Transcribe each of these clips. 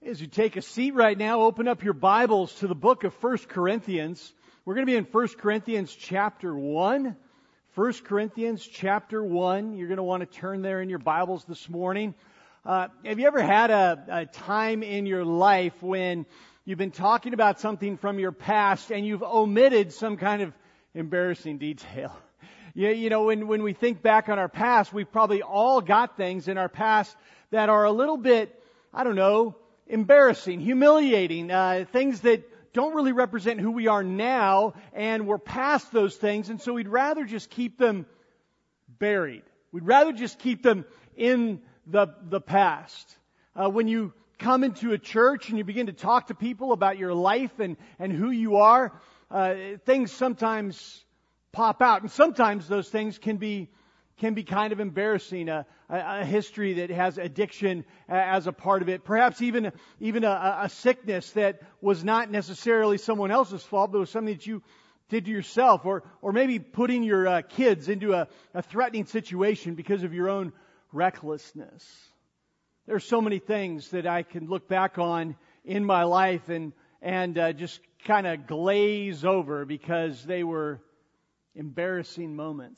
As you take a seat right now, open up your Bibles to the book of 1 Corinthians. We're going to be in 1 Corinthians chapter 1. 1 Corinthians chapter 1. You're going to want to turn there in your Bibles this morning. Have you ever had a time in your life when you've been talking about something from your past and you've omitted some kind of embarrassing detail? You know, when we think back on our past, we've probably all got things in our past that are a little bit, embarrassing, humiliating, things that don't really represent who we are now, and we're past those things, and so we'd rather just keep them buried. We'd rather just keep them in the past. When you come into a church and you begin to talk to people about your life and who you are, things sometimes pop out, and sometimes those things can be kind of embarrassing. A history that has addiction as a part of it. Perhaps even a sickness that was not necessarily someone else's fault, but was something that you did to yourself. Or maybe putting your kids into a threatening situation because of your own recklessness. There are so many things that I can look back on in my life and just kind of glaze over because they were embarrassing moments.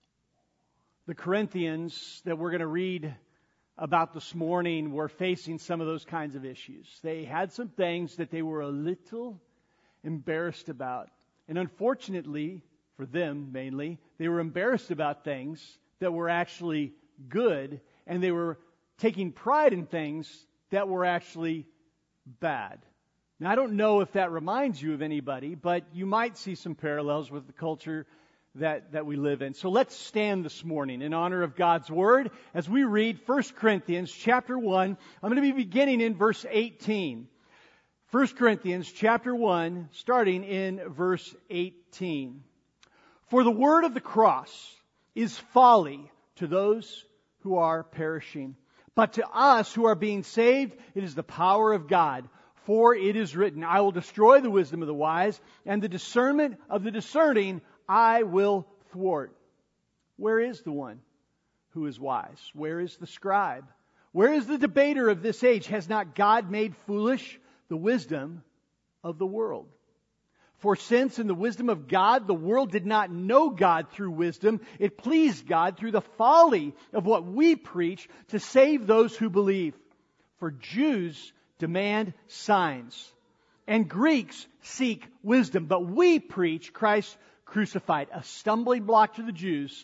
The Corinthians that we're going to read about this morning were facing some of those kinds of issues. They had some things that they were a little embarrassed about. And unfortunately, for them mainly, they were embarrassed about things that were actually good, and they were taking pride in things that were actually bad. Now, I don't know if that reminds you of anybody, but you might see some parallels with the culture that we live in. So let's stand this morning in honor of God's Word as we read 1 Corinthians chapter 1. I'm going to be beginning in verse 18. 1 Corinthians chapter 1, starting in verse 18. For the word of the cross is folly to those who are perishing, but to us who are being saved, it is the power of God. For it is written, I will destroy the wisdom of the wise, and the discernment of the discerning I will thwart. Where is the one who is wise? Where is the scribe? Where is the debater of this age? Has not God made foolish the wisdom of the world? For since in the wisdom of God the world did not know God through wisdom, it pleased God through the folly of what we preach to save those who believe. For Jews demand signs, and Greeks seek wisdom, but we preach Christ crucified, a stumbling block to the Jews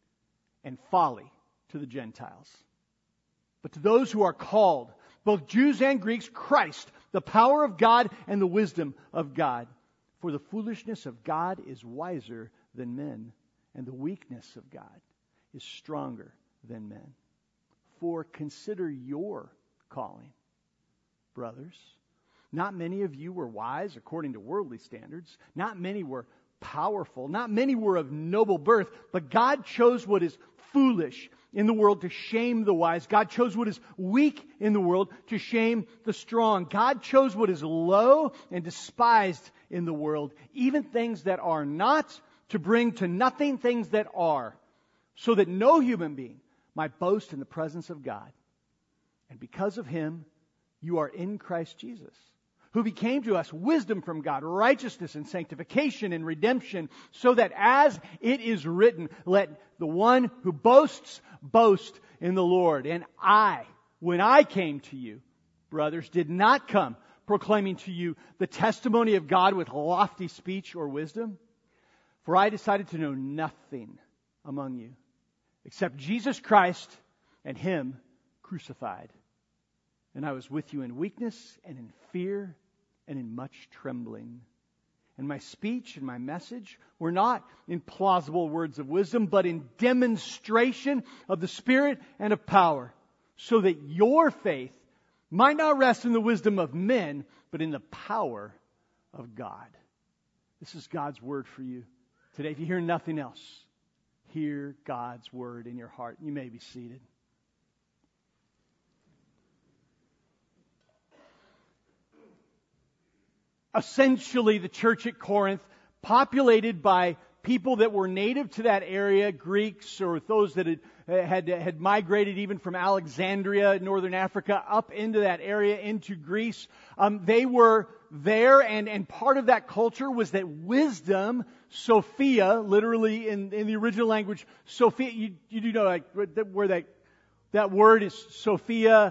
and folly to the Gentiles. But to those who are called, both Jews and Greeks, Christ, the power of God and the wisdom of God. For the foolishness of God is wiser than men, and the weakness of God is stronger than men. For consider your calling, brothers. Not many of you were wise according to worldly standards. Not many were powerful. Not many were of noble birth, but God chose what is foolish in the world to shame the wise. God chose what is weak in the world to shame the strong. God chose what is low and despised in the world, even things that are not, to bring to nothing things that are, so that no human being might boast in the presence of God. And because of Him, you are in Christ Jesus, who became to us wisdom from God, righteousness and sanctification and redemption, so that as it is written, let the one who boasts, boast in the Lord. And I, when I came to you, brothers, did not come proclaiming to you the testimony of God with lofty speech or wisdom, for I decided to know nothing among you except Jesus Christ and Him crucified. And I was with you in weakness and in fear and in much trembling. And my speech and my message were not in plausible words of wisdom, but in demonstration of the Spirit and of power, so that your faith might not rest in the wisdom of men, but in the power of God. This is God's word for you today. If you hear nothing else, hear God's word in your heart. You may be seated. Essentially, the church at Corinth, populated by people that were native to that area, Greeks or those that had migrated even from Alexandria, northern Africa, up into that area, into Greece. They were there, and part of that culture was that wisdom, Sophia, literally in the original language, Sophia, you do know like where that word is Sophia,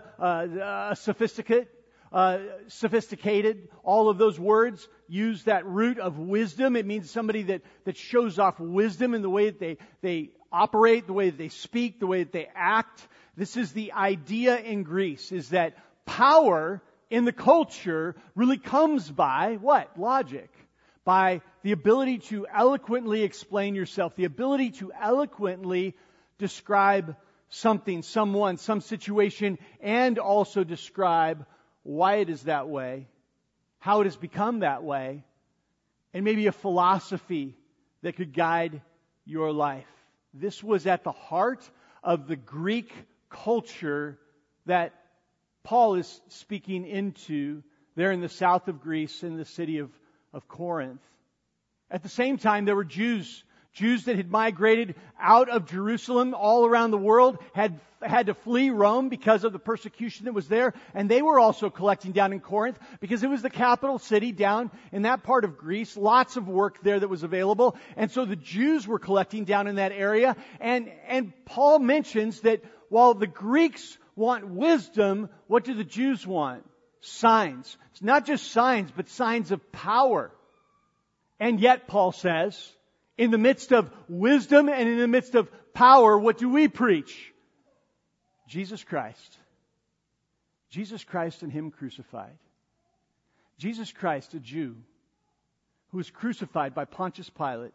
sophisticated. All of those words use that root of wisdom. It means somebody that shows off wisdom in the way that they operate, the way that they speak, the way that they act. This is the idea in Greece, is that power in the culture really comes by what? Logic. By the ability to eloquently explain yourself, the ability to eloquently describe something, someone, some situation, and also describe why it is that way, how it has become that way, and maybe a philosophy that could guide your life. This was at the heart of the Greek culture that Paul is speaking into there in the south of Greece, in the city of Corinth. At the same time, there were Jews that had migrated out of Jerusalem all around the world, had to flee Rome because of the persecution that was there, and they were also collecting down in Corinth because it was the capital city down in that part of Greece. Lots of work there that was available, and so the Jews were collecting down in that area, and Paul mentions that while the Greeks want wisdom, what do the Jews want? Signs. It's not just signs, but signs of power. And yet, Paul says, in the midst of wisdom and in the midst of power, what do we preach? Jesus Christ. Jesus Christ and Him crucified. Jesus Christ, a Jew, who was crucified by Pontius Pilate.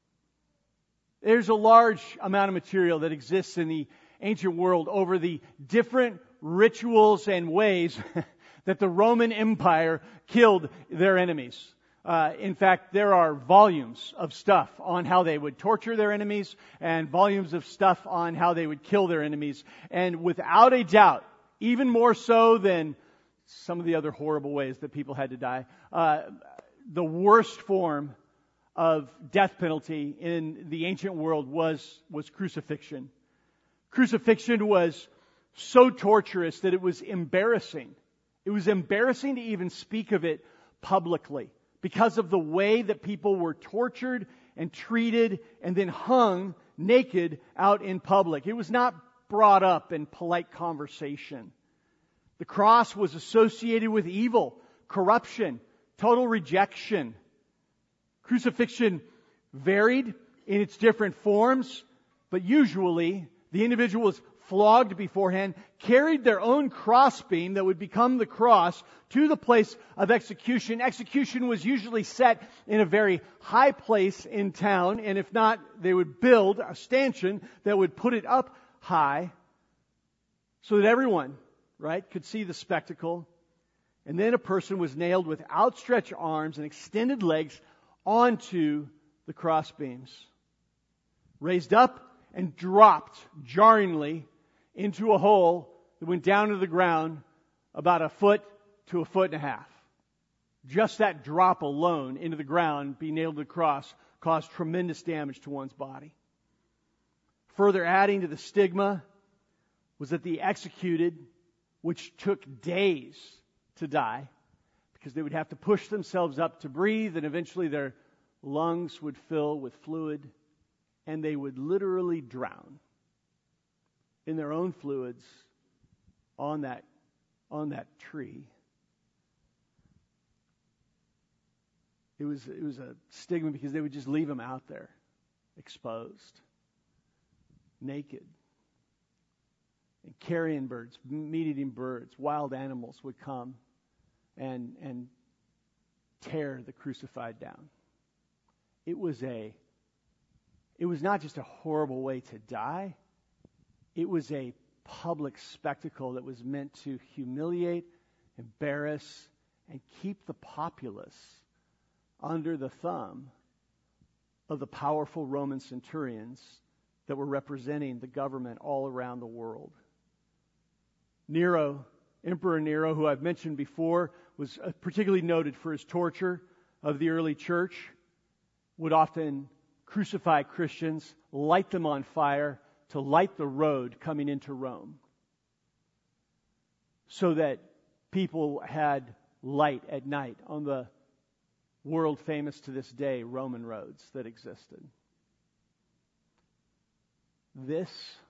There's a large amount of material that exists in the ancient world over the different rituals and ways that the Roman Empire killed their enemies. In fact, there are volumes of stuff on how they would torture their enemies and volumes of stuff on how they would kill their enemies. And without a doubt, even more so than some of the other horrible ways that people had to die, the worst form of death penalty in the ancient world was crucifixion. Crucifixion was so torturous that it was embarrassing. It was embarrassing to even speak of it publicly, because of the way that people were tortured and treated and then hung naked out in public. It was not brought up in polite conversation. The cross was associated with evil, corruption, total rejection. Crucifixion varied in its different forms, but usually the individual was flogged beforehand, carried their own crossbeam that would become the cross to the place of execution. Execution was usually set in a very high place in town, and if not, they would build a stanchion that would put it up high so that everyone, right, could see the spectacle. And then a person was nailed with outstretched arms and extended legs onto the crossbeams, raised up and dropped jarringly into a hole that went down to the ground about 1 foot to 1.5 feet. Just that drop alone into the ground, being nailed to the cross, caused tremendous damage to one's body. Further adding to the stigma was that the executed, which took days to die, because they would have to push themselves up to breathe, and eventually their lungs would fill with fluid, and they would literally drown in their own fluids on that tree. It was a stigma because they would just leave them out there, exposed, naked. And carrion birds, meat-eating birds, wild animals would come and tear the crucified down. It was not just a horrible way to die. It was a public spectacle that was meant to humiliate, embarrass, and keep the populace under the thumb of the powerful Roman centurions that were representing the government all around the world. Nero, Emperor Nero, who I've mentioned before, was particularly noted for his torture of the early church, would often crucify Christians, light them on fire, to light the road coming into Rome, so that people had light at night on the world famous to this day Roman roads that existed. This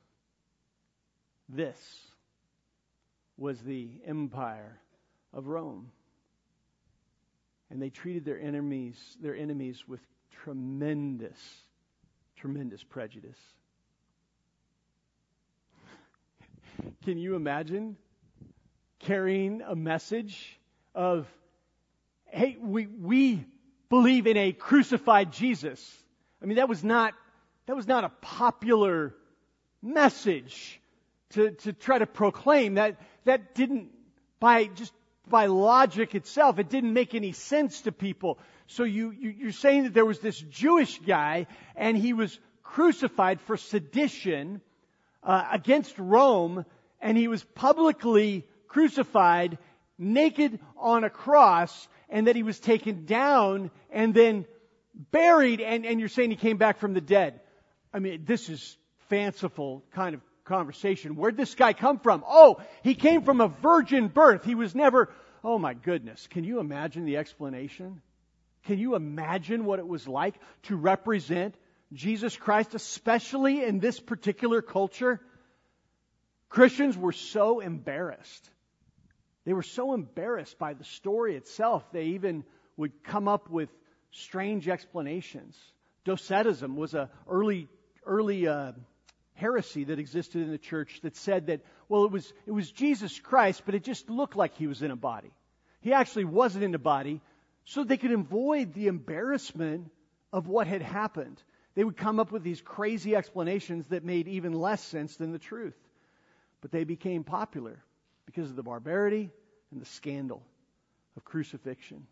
was the empire of Rome. And they treated their enemies with tremendous prejudice. Can you imagine carrying a message of, hey, we believe in a crucified Jesus? I mean, that was not a popular message to try to proclaim. That didn't, by logic itself, it didn't make any sense to people. So you're saying that there was this Jewish guy and he was crucified for sedition against Rome, and he was publicly crucified naked on a cross, and that he was taken down and then buried, and you're saying he came back from the dead. I mean, this is fanciful kind of conversation. Where'd this guy come from? Oh, he came from a virgin birth. He was never... Oh my goodness. Can you imagine the explanation? Can you imagine what it was like to represent Jesus Christ, especially in this particular culture? Christians were so embarrassed. They were so embarrassed by the story itself, they even would come up with strange explanations. Docetism was an early heresy that existed in the church that said that, well, it was Jesus Christ, but it just looked like he was in a body. He actually wasn't in a body, so they could avoid the embarrassment of what had happened. They would come up with these crazy explanations that made even less sense than the truth. But they became popular because of the barbarity and the scandal of crucifixion.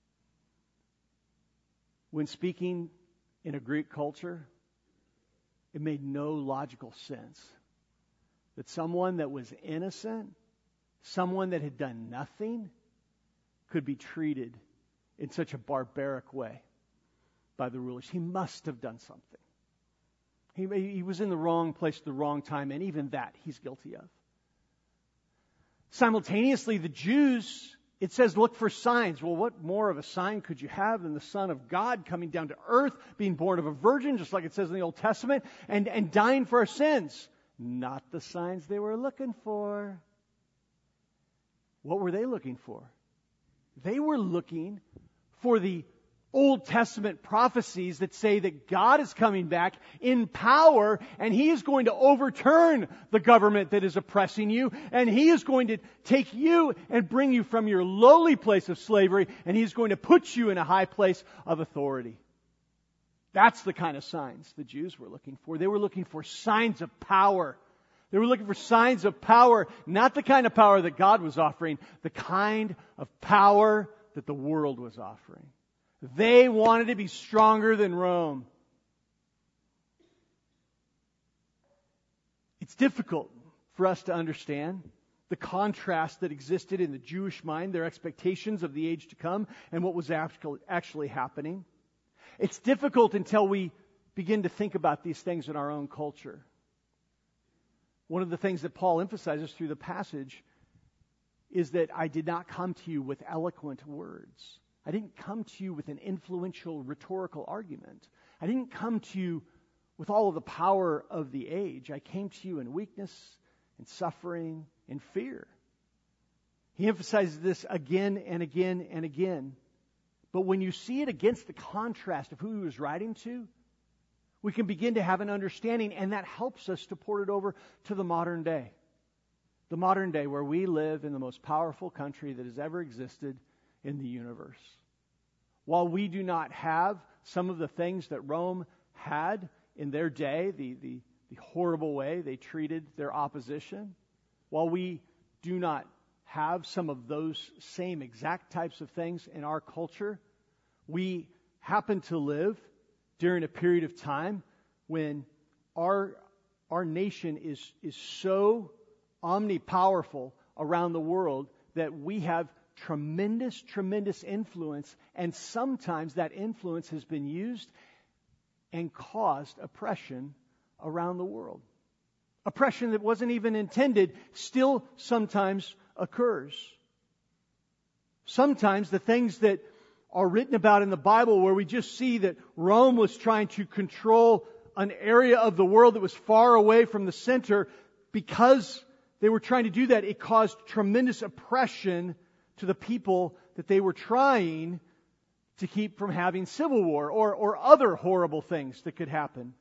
When speaking in a Greek culture, it made no logical sense that someone that was innocent, someone that had done nothing, could be treated in such a barbaric way by the rulers. He must have done something. He was in the wrong place at the wrong time, and even that he's guilty of. Simultaneously, the Jews, it says, look for signs. Well, what more of a sign could you have than the Son of God coming down to earth, being born of a virgin, just like it says in the Old Testament, and dying for our sins? Not the signs they were looking for. What were they looking for? They were looking for the Old Testament prophecies that say that God is coming back in power, and He is going to overturn the government that is oppressing you, and He is going to take you and bring you from your lowly place of slavery, and He's going to put you in a high place of authority. That's the kind of signs the Jews were looking for. They were looking for signs of power. They were looking for signs of power, not the kind of power that God was offering, the kind of power that the world was offering. They wanted to be stronger than Rome. It's difficult for us to understand the contrast that existed in the Jewish mind, their expectations of the age to come, and what was actually happening. It's difficult until we begin to think about these things in our own culture. One of the things that Paul emphasizes through the passage is that I did not come to you with eloquent words. I didn't come to you with an influential rhetorical argument. I didn't come to you with all of the power of the age. I came to you in weakness, in suffering, in fear. He emphasizes this again and again and again. But when you see it against the contrast of who he was writing to, we can begin to have an understanding, and that helps us to port it over to the modern day. The modern day where we live in the most powerful country that has ever existed in the universe. While we do not have some of the things that Rome had in their day, the horrible way they treated their opposition, while we do not have some of those same exact types of things in our culture, we happen to live during a period of time when our nation is so omnipowerful around the world that we have tremendous influence, and sometimes that influence has been used and caused oppression around the world. Oppression that wasn't even intended still sometimes occurs. Sometimes the things that are written about in the Bible where we just see that Rome was trying to control an area of the world that was far away from the center, because they were trying to do that, it caused tremendous oppression to the people that they were trying to keep from having civil war or other horrible things that could happen.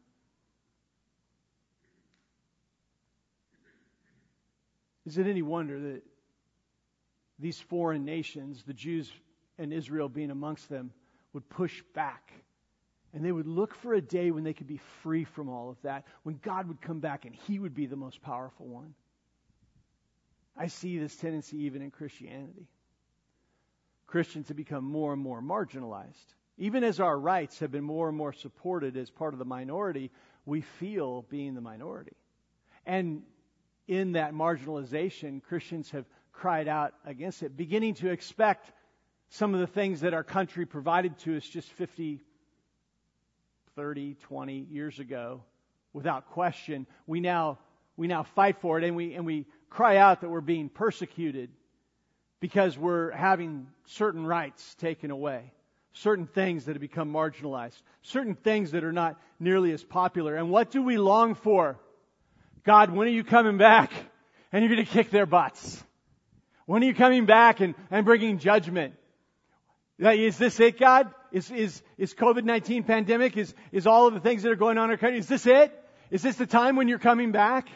Is it any wonder that these foreign nations, the Jews and Israel being amongst them, would push back? And they would look for a day when they could be free from all of that, when God would come back and He would be the most powerful one. I see this tendency even in Christianity. Christians have become more and more marginalized. Even as our rights have been more and more supported as part of the minority, we feel being the minority. And in that marginalization, Christians have cried out against it, beginning to expect some of the things that our country provided to us just 50, 30, 20 years ago, without question. We now fight for it, and we cry out that we're being persecuted because we're having certain rights taken away, certain things that have become marginalized, certain things that are not nearly as popular. And what do we long for? God, when are you coming back? And you're going to kick their butts. When are you coming back and bringing judgment? Is this it, God? Is COVID-19 pandemic, is all of the things that are going on in our country, is this it? Is this the time when you're coming back?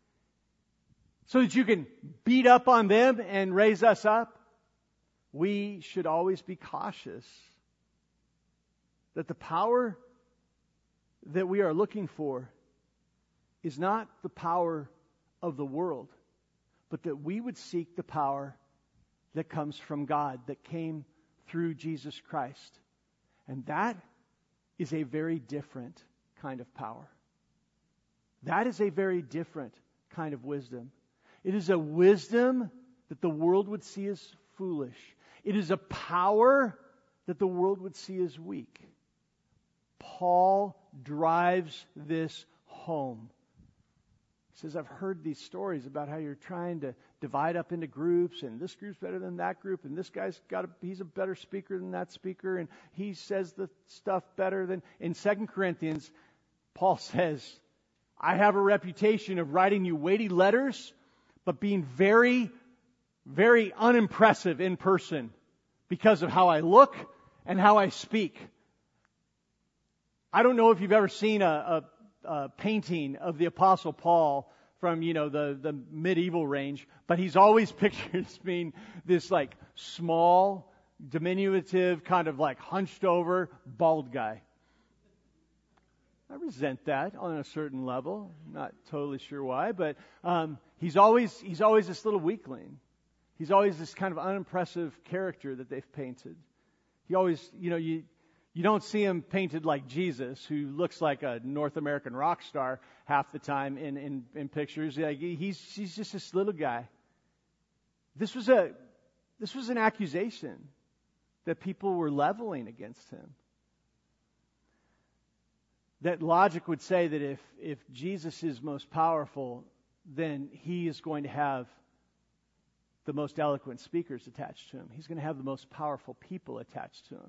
So that you can beat up on them and raise us up? We should always be cautious that the power that we are looking for is not the power of the world, but that we would seek the power that comes from God, that came through Jesus Christ. And that is a very different kind of power. That is a very different kind of wisdom. It is a wisdom that the world would see as foolish. It is a power that the world would see as weak. Paul drives this home. He says, I've heard these stories about how you're trying to divide up into groups, and this group's better than that group, and this guy's he's a better speaker than that speaker, and he says the stuff better than... In 2 Corinthians, Paul says, I have a reputation of writing you weighty letters, but being very, very unimpressive in person because of how I look and how I speak. I don't know if you've ever seen a painting of the Apostle Paul from, the medieval range, but he's always pictured as being this like small, diminutive, kind of like hunched over, bald guy. I resent that on a certain level. Not totally sure why, but he's always this little weakling. He's always this kind of unimpressive character that they've painted. He always, you don't see him painted like Jesus, who looks like a North American rock star half the time in pictures. Like he's just this little guy. This was an accusation that people were leveling against him. That logic would say that if Jesus is most powerful, then He is going to have the most eloquent speakers attached to Him. He's going to have the most powerful people attached to Him.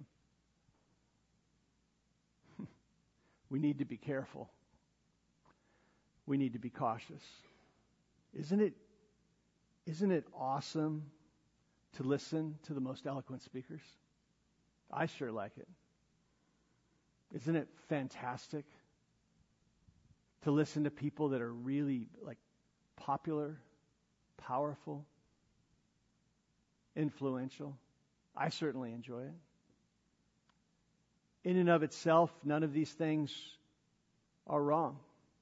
We need to be careful. We need to be cautious. Isn't it awesome to listen to the most eloquent speakers? I sure like it. Isn't it fantastic to listen to people that are really like popular, powerful, influential? I certainly enjoy it. In and of itself, none of these things are wrong.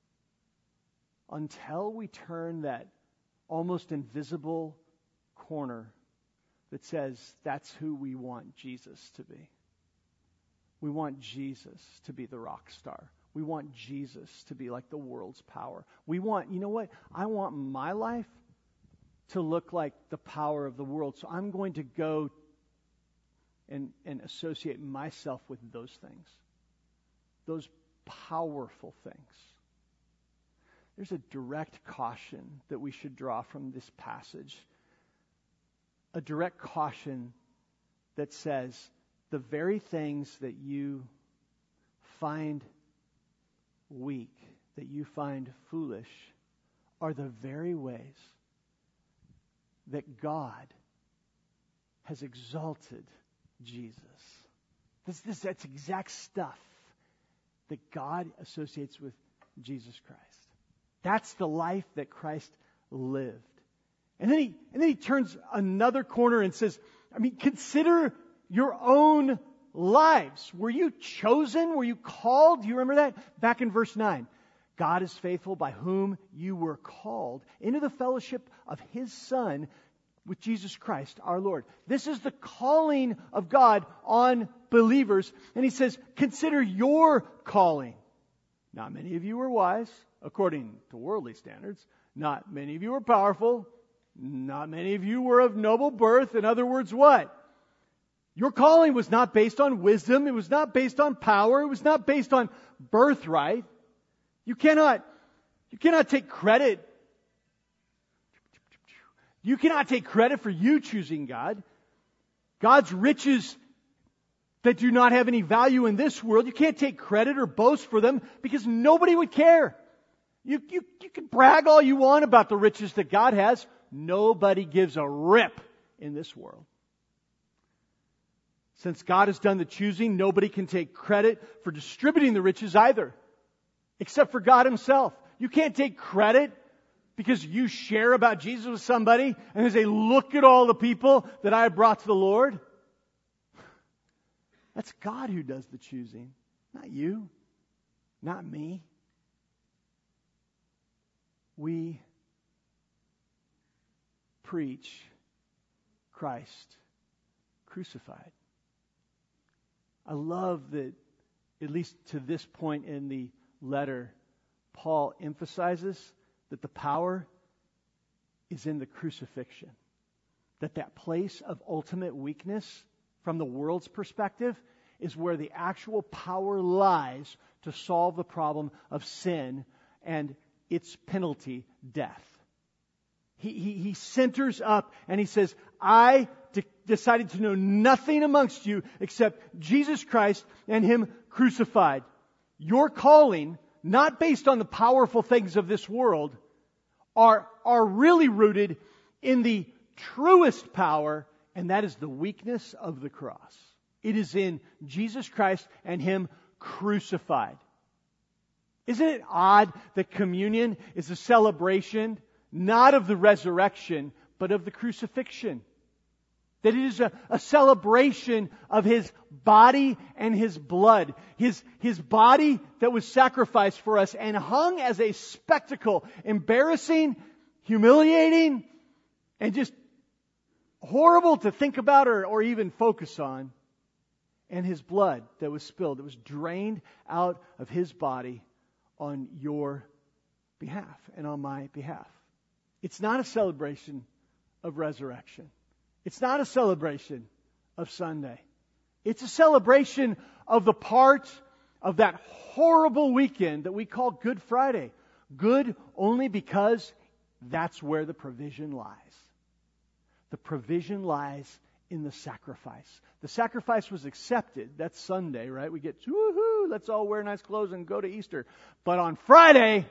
Until we turn that almost invisible corner that says that's who we want Jesus to be. We want Jesus to be the rock star. We want Jesus to be like the world's power. We want, you know what? I want my life to look like the power of the world. So I'm going to go and associate myself with those things. Those powerful things. There's a direct caution that we should draw from this passage. A direct caution that says the very things that you find weak, that you find foolish, are the very ways that God has exalted Jesus. That's exact stuff that God associates with Jesus Christ. That's the life that Christ lived. And then he turns another corner and says, consider your own lives. Were you chosen? Were you called? Do you remember that? Back in verse 9. God is faithful, by whom you were called into the fellowship of His Son with Jesus Christ our Lord. This is the calling of God on believers. And He says, consider your calling. Not many of you were wise, according to worldly standards. Not many of you were powerful. Not many of you were of noble birth. In other words, what? Your calling was not based on wisdom. It was not based on power. It was not based on birthright. You cannot take credit. You cannot take credit for you choosing God. God's riches that do not have any value in this world, you can't take credit or boast for them because nobody would care. You can brag all you want about the riches that God has. Nobody gives a rip in this world. Since God has done the choosing, nobody can take credit for distributing the riches either, except for God Himself. You can't take credit because you share about Jesus with somebody and they say, look at all the people that I have brought to the Lord. That's God who does the choosing, not you, not me. We preach Christ crucified. I love that, at least to this point in the letter, Paul emphasizes that the power is in the crucifixion. That place of ultimate weakness from the world's perspective is where the actual power lies to solve the problem of sin and its penalty, death. He centers up and he says, I decided to know nothing amongst you except Jesus Christ and Him crucified. Your calling, not based on the powerful things of this world, are really rooted in the truest power, and that is the weakness of the cross. It is in Jesus Christ and Him crucified. Isn't it odd that communion is a celebration not of the resurrection, but of the crucifixion? That it is a celebration of His body and His blood. His body that was sacrificed for us and hung as a spectacle, embarrassing, humiliating, and just horrible to think about or even focus on. And His blood that was spilled, that was drained out of His body on your behalf and on my behalf. It's not a celebration of resurrection. It's not a celebration of Sunday. It's a celebration of the part of that horrible weekend that we call Good Friday. Good only because that's where the provision lies. The provision lies in the sacrifice. The sacrifice was accepted. That's Sunday, right? We get, woohoo, let's all wear nice clothes and go to Easter. But on Friday,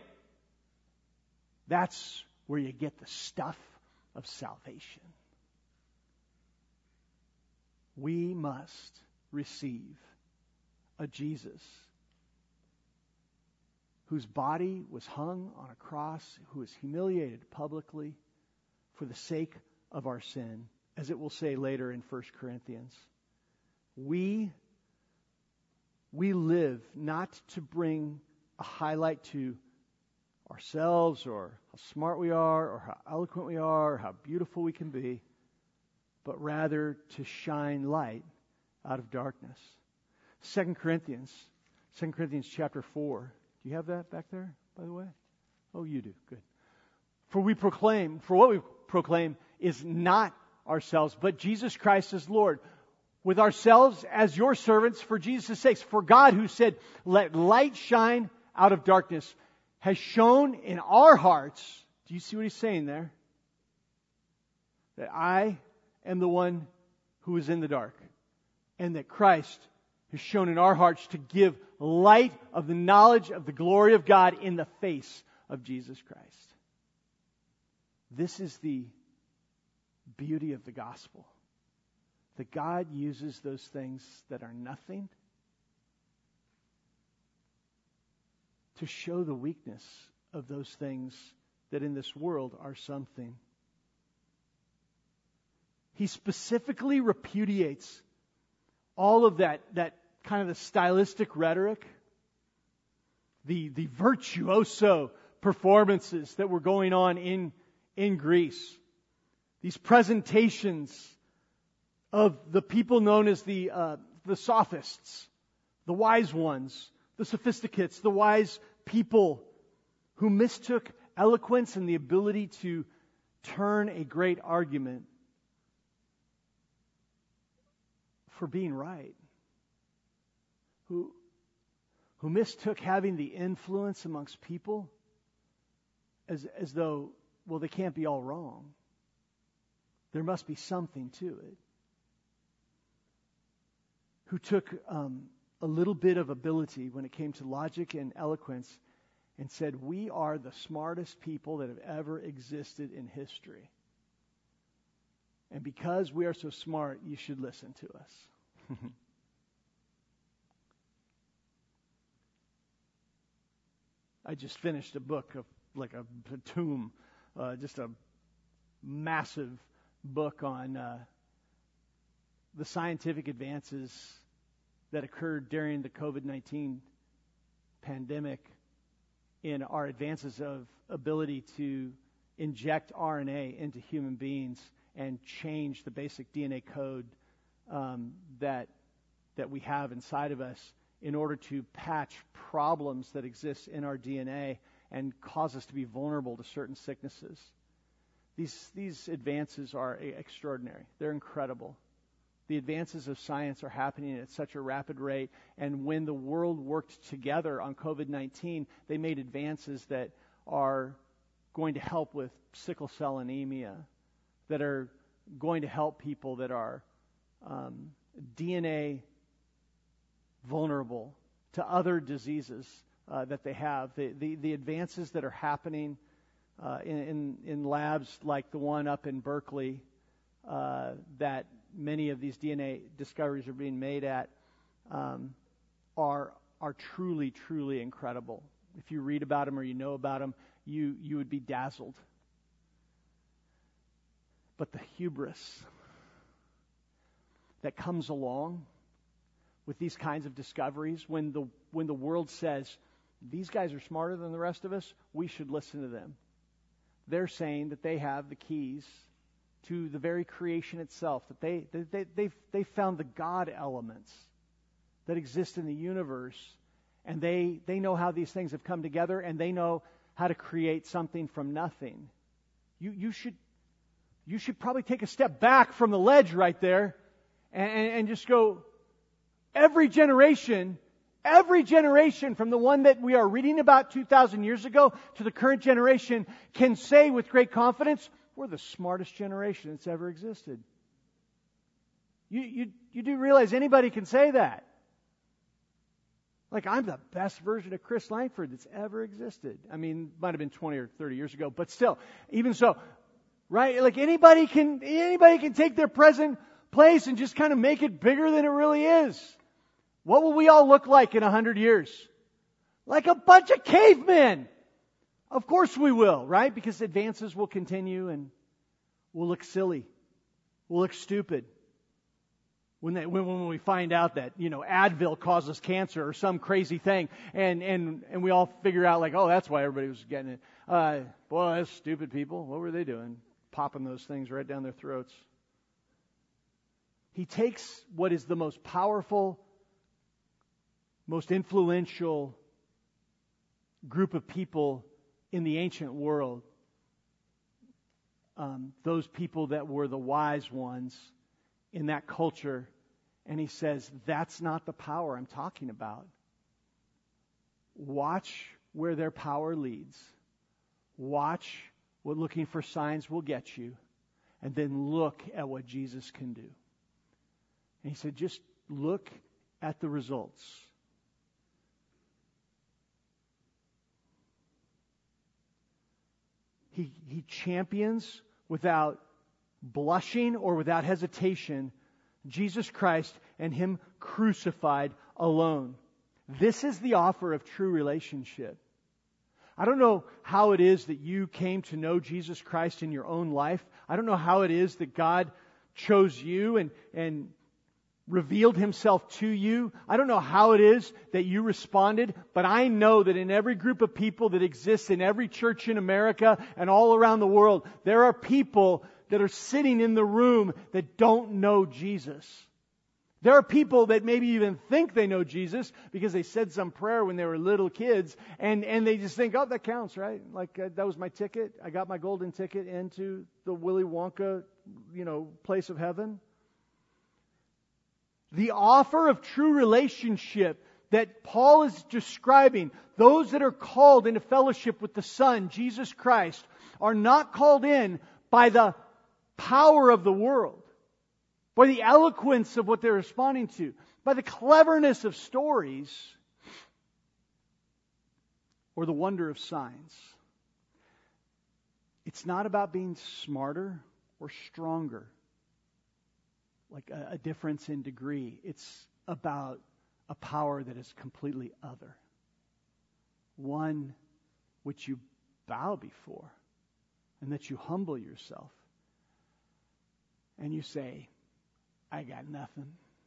that's where you get the stuff of salvation. We must receive a Jesus whose body was hung on a cross, who was humiliated publicly for the sake of our sin, as it will say later in 1 Corinthians. We live not to bring a highlight to ourselves or how smart we are or how eloquent we are or how beautiful we can be, but rather to shine light out of darkness. 2 Corinthians chapter 4. Do you have that back there, by the way? Oh, you do. Good. For what we proclaim is not ourselves, but Jesus Christ as Lord. with ourselves as your servants for Jesus' sake. For God, who said, "Let light shine out of darkness," has shown in our hearts. Do you see what he's saying there? That I am the one who is in the dark, and that Christ has shown in our hearts to give light of the knowledge of the glory of God in the face of Jesus Christ. This is the beauty of the gospel. That God uses those things that are nothing to show the weakness of those things that in this world are something. He specifically repudiates all of that kind of the stylistic rhetoric, the virtuoso performances that were going on in Greece. These presentations of the people known as the sophists, the wise ones, the sophisticates, the wise people who mistook eloquence and the ability to turn a great argument for being right. Who mistook having the influence amongst people as though, well, they can't be all wrong. There must be something to it. Who took a little bit of ability when it came to logic and eloquence and said, we are the smartest people that have ever existed in history. And because we are so smart, you should listen to us. I just finished a book of like a tomb, just a massive book on the scientific advances that occurred during the COVID-19 pandemic in our advances of ability to inject RNA into human beings and change the basic DNA code that we have inside of us in order to patch problems that exist in our DNA and cause us to be vulnerable to certain sicknesses. These advances are extraordinary. They're incredible. The advances of science are happening at such a rapid rate, and when the world worked together on COVID-19, they made advances that are going to help with sickle cell anemia, that are going to help people that are DNA vulnerable to other diseases that they have. The advances that are happening in labs like the one up in Berkeley that many of these DNA discoveries are being made at are truly, truly incredible. If you read about them or you know about them, you would be dazzled. But the hubris that comes along with these kinds of discoveries, when the world says, these guys are smarter than the rest of us, we should listen to them. They're saying that they have the keys to the very creation itself, that they found the God elements that exist in the universe, and they know how these things have come together, and they know how to create something from nothing. You should probably take a step back from the ledge right there and just go, every generation from the one that we are reading about 2,000 years ago to the current generation can say with great confidence, we're the smartest generation that's ever existed. You do realize anybody can say that. Like, I'm the best version of Chris Langford that's ever existed. I mean, might have been 20 or 30 years ago, but still, even so, right? Like anybody can take their present place and just kind of make it bigger than it really is. What will we all look like in 100 years? Like a bunch of cavemen. Of course we will, right? Because advances will continue and we'll look silly. We'll look stupid. When we find out that, Advil causes cancer or some crazy thing and we all figure out like, oh, that's why everybody was getting it. Boy, that's stupid people. What were they doing? Popping those things right down their throats. He takes what is the most powerful, most influential group of people in the ancient world, those people that were the wise ones in that culture, And he says, that's not the power I'm talking about. Watch where their power leads. Watch what looking for signs will get you. And then look at what Jesus can do. And he said, just look at the results. He champions without blushing or without hesitation Jesus Christ and Him crucified alone. This is the offer of true relationship. I don't know how it is that you came to know Jesus Christ in your own life. I don't know how it is that God chose you and revealed Himself to you. I don't know how it is that you responded, but I know that in every group of people that exists in every church in America and all around the world, there are people that are sitting in the room that don't know Jesus. There are people that maybe even think they know Jesus because they said some prayer when they were little kids, and they just think, oh, that counts, right? Like, that was my ticket. I got my golden ticket into the Willy Wonka, place of heaven. The offer of true relationship that Paul is describing, those that are called into fellowship with the Son, Jesus Christ, are not called in by the power of the world, by the eloquence of what they're responding to, by the cleverness of stories, or the wonder of signs. It's not about being smarter or stronger, like a difference in degree. It's about a power that is completely other. One which you bow before, and that you humble yourself. And you say, I got nothing.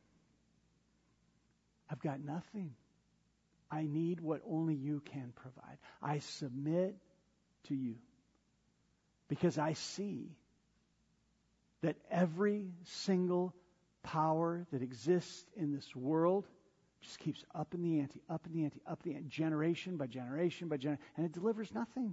I've got nothing. I need what only you can provide. I submit to you because I see that every single power that exists in this world just keeps up in the ante, up in the ante, up in the ante, generation by generation by generation, and it delivers nothing.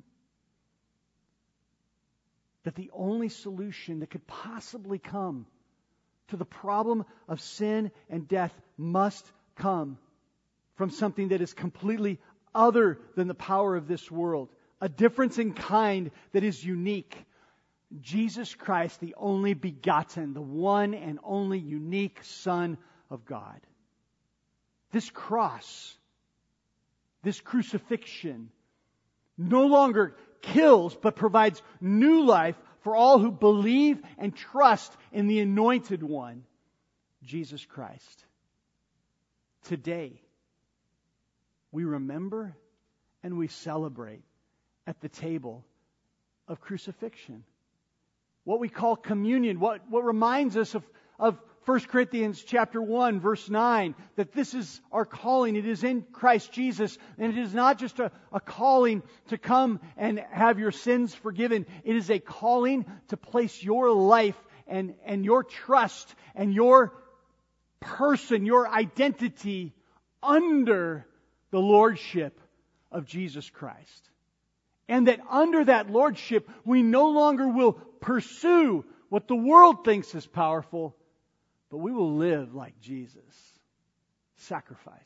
That the only solution that could possibly come to the problem of sin and death must come from something that is completely other than the power of this world. A difference in kind that is unique. Jesus Christ, the only begotten, the one and only unique Son of God. This cross, this crucifixion, no longer kills, but provides new life for all who believe and trust in the Anointed One, Jesus Christ. Today, we remember and we celebrate at the table of crucifixion. What we call communion, what reminds us of 1 Corinthians chapter 1, verse 9, that this is our calling. It is in Christ Jesus. And it is not just a calling to come and have your sins forgiven. It is a calling to place your life and your trust and your person, your identity under the lordship of Jesus Christ. And that under that lordship, we no longer will pursue what the world thinks is powerful, but we will live like Jesus. Sacrifice.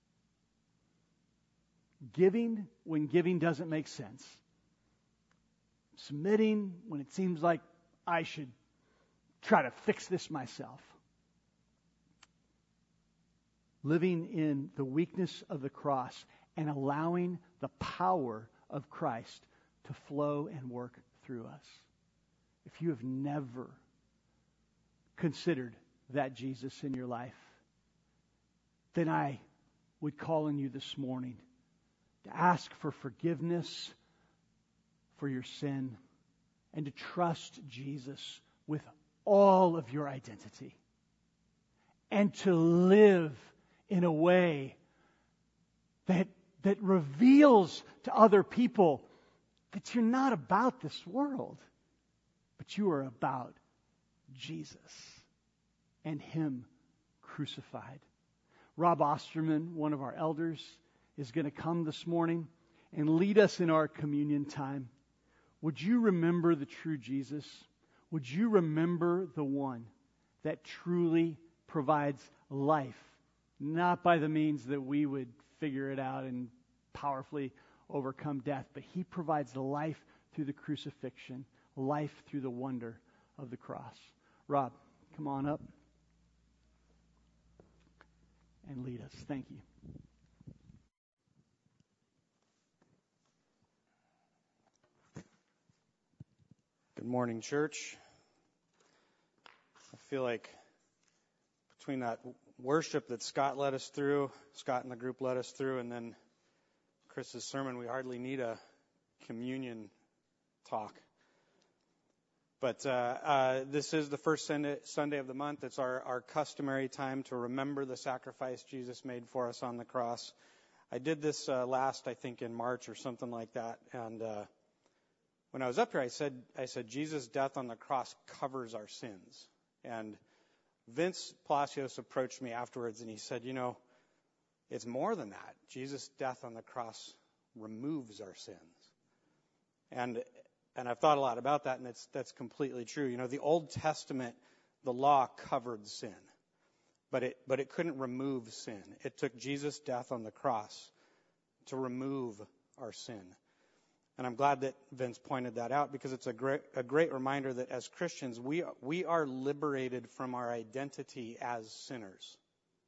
Giving when giving doesn't make sense. Submitting when it seems like I should try to fix this myself. Living in the weakness of the cross and allowing the power of Christ to flow and work through us. If you have never considered that Jesus in your life, then I would call on you this morning to ask for forgiveness for your sin and to trust Jesus with all of your identity and to live in a way that reveals to other people that you're not about this world, but you are about Jesus and Him crucified. Rob Osterman, one of our elders, is going to come this morning and lead us in our communion time. Would you remember the true Jesus? Would you remember the one that truly provides life, not by the means that we would figure it out and powerfully overcome death, but he provides life through the crucifixion, life through the wonder of the cross. Rob, come on up and lead us. Thank you. Good morning, church. I feel like between that worship that Scott and the group led us through, and then Chris's sermon, we hardly need a communion talk. But this is the first Sunday of the month. It's our customary time to remember the sacrifice Jesus made for us on the cross. I did this last, I think, in March or something like that. And when I was up here, I said, Jesus' death on the cross covers our sins. And Vince Palacios approached me afterwards, and he said, it's more than that. Jesus' death on the cross removes our sins. And I've thought a lot about that, and that's completely true. The Old Testament, the law covered sin, but it couldn't remove sin. It took Jesus' death on the cross to remove our sin. And I'm glad that Vince pointed that out, because it's a great reminder that as Christians, we are liberated from our identity as sinners.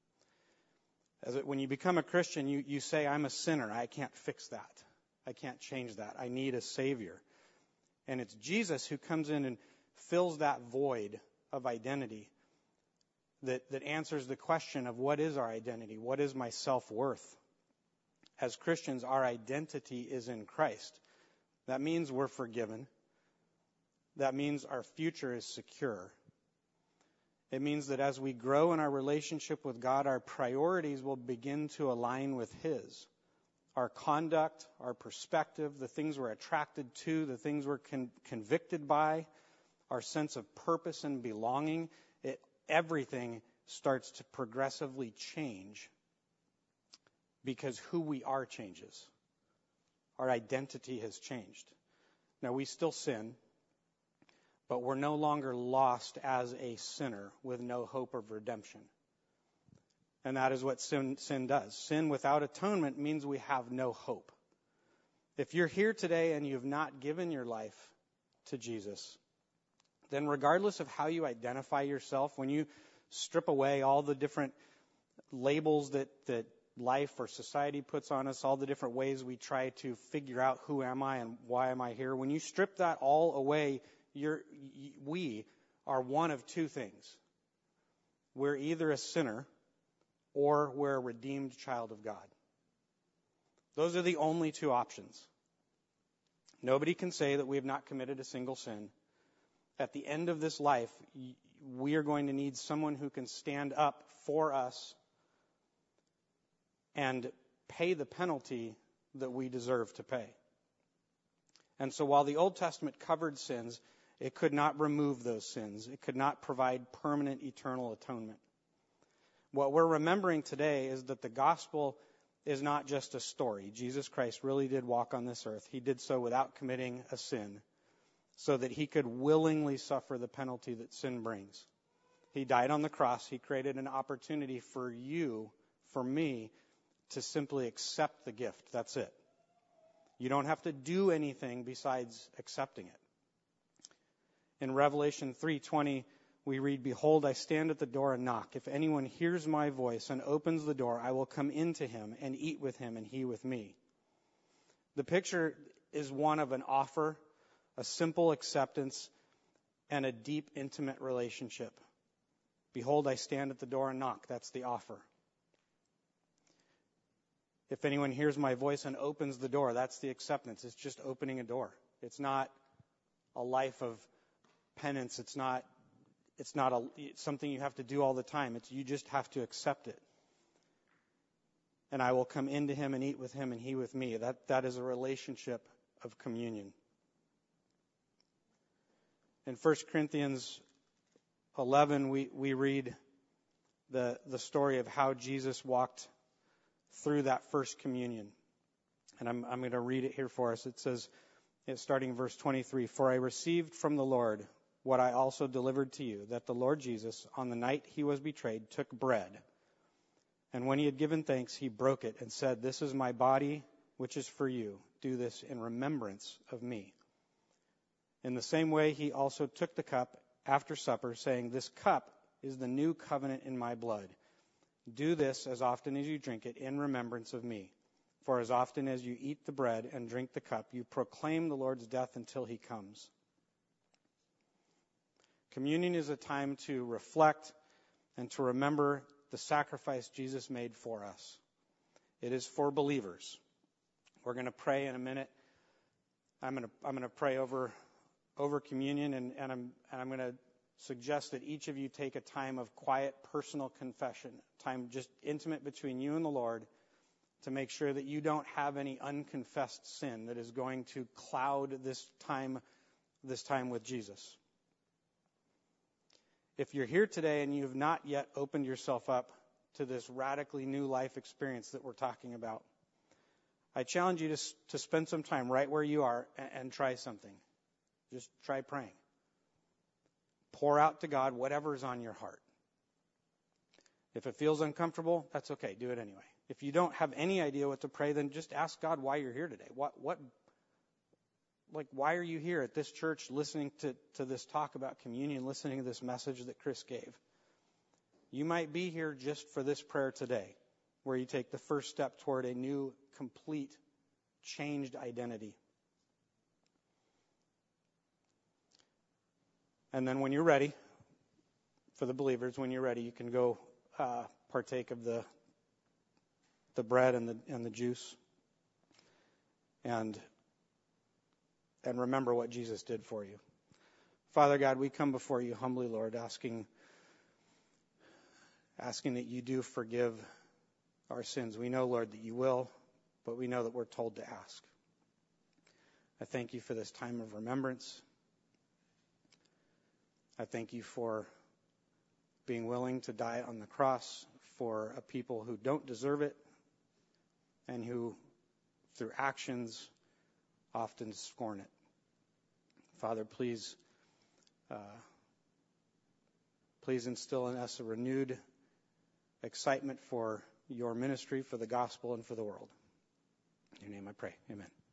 When you become a Christian, you say, I'm a sinner. I can't fix that. I can't change that. I need a Savior. And it's Jesus who comes in and fills that void of identity that answers the question of what is our identity? What is my self-worth? As Christians, our identity is in Christ. That means we're forgiven. That means our future is secure. It means that as we grow in our relationship with God, our priorities will begin to align with His. Our conduct, our perspective, the things we're attracted to, the things we're convicted by, our sense of purpose and belonging, everything starts to progressively change because who we are changes. Our identity has changed. Now, we still sin, but we're no longer lost as a sinner with no hope of redemption. And that is what sin does. Sin without atonement means we have no hope. If you're here today and you've not given your life to Jesus, then regardless of how you identify yourself, when you strip away all the different labels that life or society puts on us, all the different ways we try to figure out who am I and why am I here, when you strip that all away, we are one of two things. We're either a sinner or we're a redeemed child of God. Those are the only two options. Nobody can say that we have not committed a single sin. At the end of this life, we are going to need someone who can stand up for us and pay the penalty that we deserve to pay. And so while the Old Testament covered sins, it could not remove those sins. It could not provide permanent eternal atonement. What we're remembering today is that the gospel is not just a story. Jesus Christ really did walk on this earth. He did so without committing a sin, so that he could willingly suffer the penalty that sin brings. He died on the cross. He created an opportunity for you, for me, to simply accept the gift. That's it. You don't have to do anything besides accepting it. In Revelation 3:20, we read, "Behold, I stand at the door and knock. If anyone hears my voice and opens the door, I will come into him and eat with him and he with me." The picture is one of an offer, a simple acceptance, and a deep, intimate relationship. Behold, I stand at the door and knock. That's the offer. If anyone hears my voice and opens the door, that's the acceptance. It's just opening a door. It's not a life of penance. It's not something you have to do all the time. You just have to accept it. And I will come into him and eat with him and he with me. That is a relationship of communion. In 1 Corinthians 11, we read the story of how Jesus walked through that first communion. And I'm going to read it here for us. It says, starting in verse 23, "For I received from the Lord what I also delivered to you, that the Lord Jesus, on the night he was betrayed, took bread. And when he had given thanks, he broke it and said, "This is my body, which is for you. Do this in remembrance of me." In the same way, he also took the cup after supper, saying, "This cup is the new covenant in my blood. Do this as often as you drink it in remembrance of me. For as often as you eat the bread and drink the cup, you proclaim the Lord's death until he comes." Communion is a time to reflect and to remember the sacrifice Jesus made for us. It is for believers. We're going to pray in a minute. I'm going to pray over communion, and I'm going to suggest that each of you take a time of quiet personal confession, time just intimate between you and the Lord, to make sure that you don't have any unconfessed sin that is going to cloud this time with Jesus. If you're here today and you have not yet opened yourself up to this radically new life experience that we're talking about, I challenge you to spend some time right where you are and try something. Just try praying. Pour out to God whatever is on your heart. If it feels uncomfortable, that's okay. Do it anyway. If you don't have any idea what to pray, then just ask God why you're here today. Why are you here at this church listening to this talk about communion, listening to this message that Chris gave? You might be here just for this prayer today, where you take the first step toward a new, complete, changed identity. And then when you're ready, for the believers, when you're ready, you can go partake of the bread and the juice, and remember what Jesus did for you. Father God, we come before you humbly, Lord, asking that you do forgive our sins. We know, Lord, that you will, but we know that we're told to ask. I thank you for this time of remembrance. I thank you for being willing to die on the cross for a people who don't deserve it and who, through actions, often scorn it. Father, please instill in us a renewed excitement for your ministry, for the gospel, and for the world. In your name I pray. Amen.